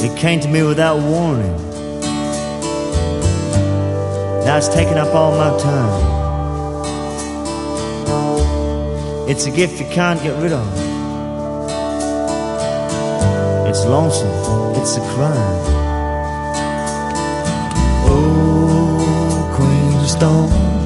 It came to me without warning. Now it's taking up all my time. It's a gift you can't get rid of. It's lonesome, it's a crime. Oh, Queen Stone,